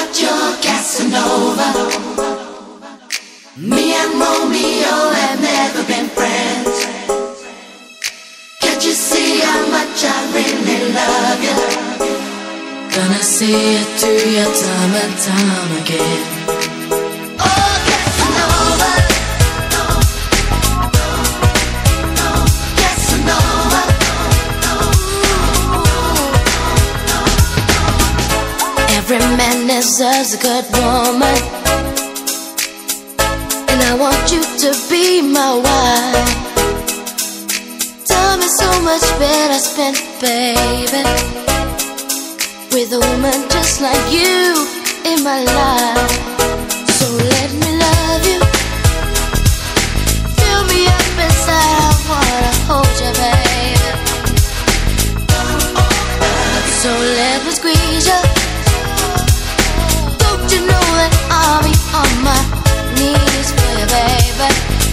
not your Casanova. Me and Romeo have never been friends. Can't you see how much I really love you? Gonna see it through your time and time again. Oh, Casanova. Casanova. Every man deserves a good woman, and I want you to be my wife. Time is so much better spent, baby, with a woman just like you in my life. So let me love you, fill me up inside, I wanna hold you, baby. So let me squeeze you. Don't you know that I'll be on my knees for you, baby?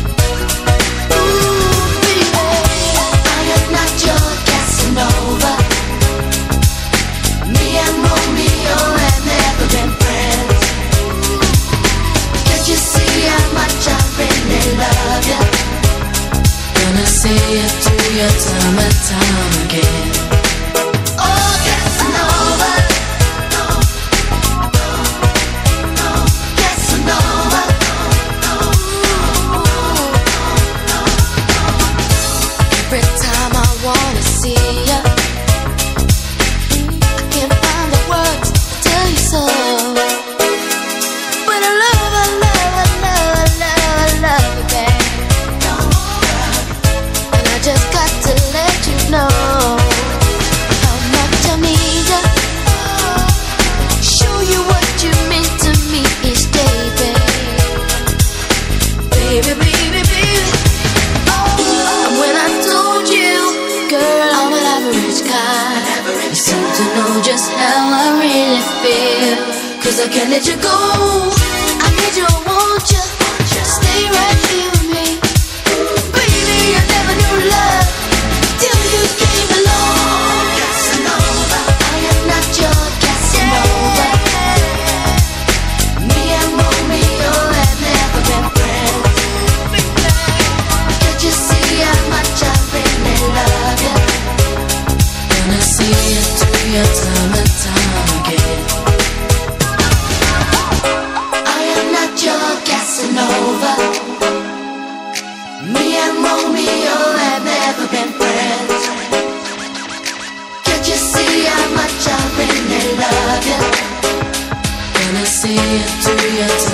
Ooh, baby, I am not your Casanova. Me and Romeo have never been friends. Can't you see how much I really love you? Gonna see it through your time and time again. Oh, Casanova. Casanova. Every time I wanna see you, I can't find the words to tell you so. But I love, I love, I love, I love, I love you, babe. And I just got to let you know how much I need you. Show you what you mean to me each day, babe. Baby, baby, baby. And when I told you, girl, I'm an average guy, you seem to know just how I really feel. 'Cause I can't let you go. I need you, I want you. Stay right here with me. Baby, I never knew love till you came along. Casanova. I am not your Casanova. Me and Romeo have never been friends. Can't you see how much I really love you? Gonna see it through your time and time again. I am not your Casanova. Me and Romeo have never been friends. Can't you see how much I really love you? Gonna see it through your time.